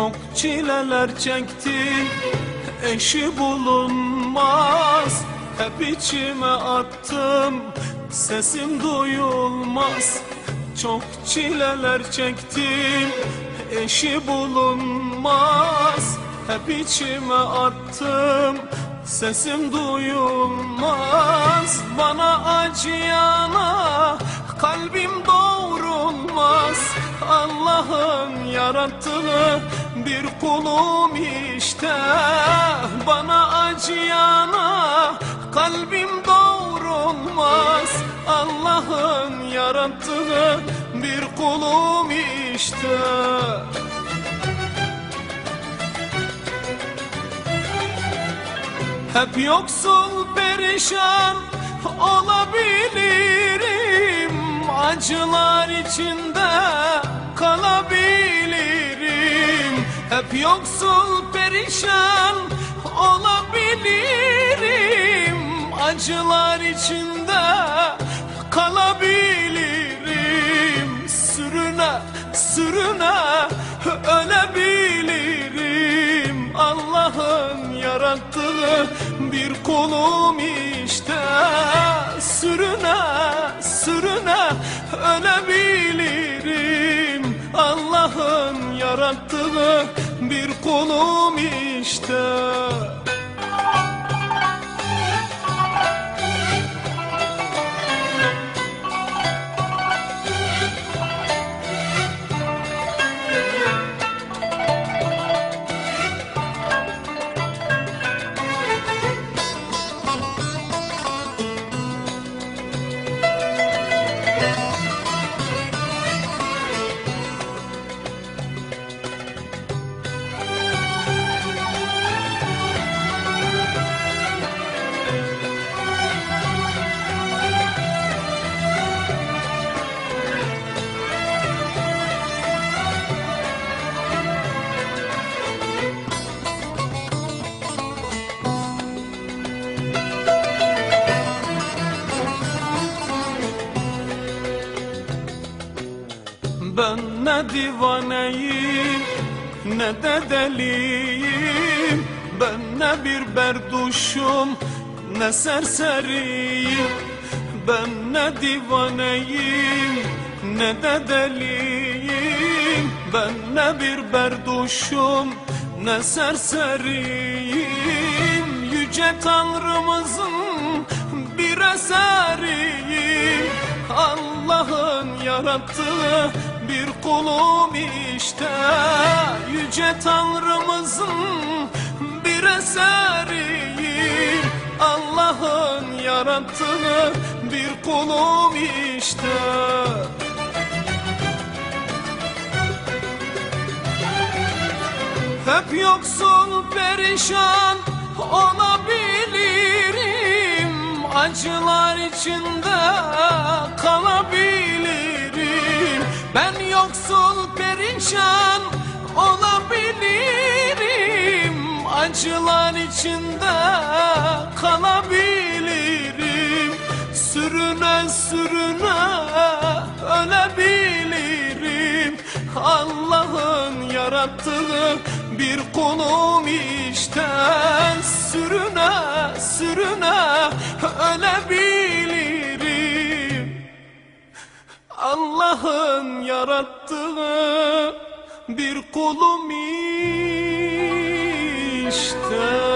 Çok çileler çektim, eşi bulunmaz. Hep içime attım, sesim duyulmaz. Çok çileler çektim, eşi bulunmaz. Hep içime attım, sesim duyulmaz. Bana acıyana kalbim doğrulmaz. Allah'ın yarattığı bir kulum işte. Bana acıyana kalbim doğrulmaz. Allah'ın yarattığı bir kulum işte. Hep yoksul perişan olabilirim, acılar içinde kalabilirim. Hep yoksul perişan olabilirim, acılar içinde kalabilirim. Sürüne sürüne ölebilirim. Allah'ın yarattığı bir kulum işte. Sürüne sürüne ölebilirim. Allah'ın yarattığı bir kulum işte. Ben ne divaneyim ne de deliyim. Ben ne bir berduşum ne serseriyim. Ben ne divaneyim ne de deliyim. Ben ne bir berduşum ne serseriyim. Yüce Tanrımızın bir eseriyim. Allah'ın yarattığı bir kulum işte. Yüce Tanrımızın bir eseriyim. Allah'ın yarattığı bir kulum işte. Hep yoksul perişan olabilirim, acılar içinde kalabilirim. Ben yoksul perişan olabilirim, acılar içinde kalabilirim. Sürüne sürüne ölebilirim. Allah'ın yarattığı bir kulum işte. Sürüne sürüne ölebilirim. Allah'ın yarattığı bir kulum işte.